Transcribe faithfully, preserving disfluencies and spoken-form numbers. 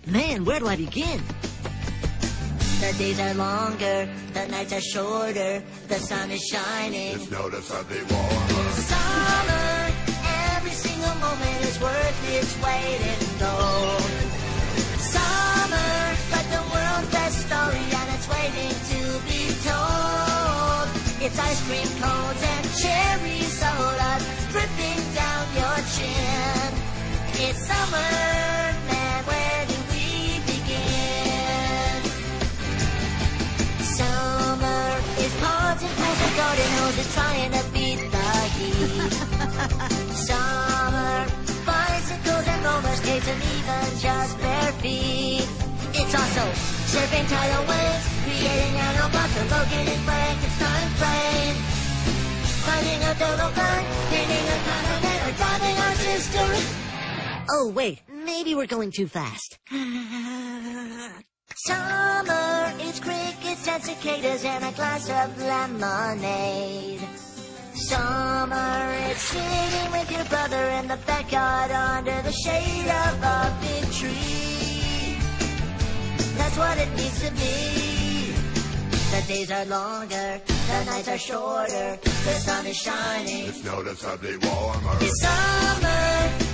Man, where do I begin? The days are longer, the nights are shorter, the sun is shining. It's noticeably warmer. Summer, every single moment is worth its weight in gold. Summer, like the world's best story, and it's waiting to be told. It's ice cream cones and cherry soda dripping down your chin. It's summer, man, where do we begin? Summer is ponds and pools and garden hoses trying to beat the heat. Summer, bicycles and roller skates and even just bare feet. It's also surfing tidal waves, creating animal blocks of Logan and Frankenstein frame. Finding a dodo bird, painting a continent, or driving our sister. Oh, wait, maybe we're going too fast. Summer is crickets and cicadas and a glass of lemonade. Summer is sitting with your brother in the backyard under the shade of a big tree. That's what it needs to be. The days are longer, the nights are shorter, the sun is shining. It's noticeably warmer. It's summer.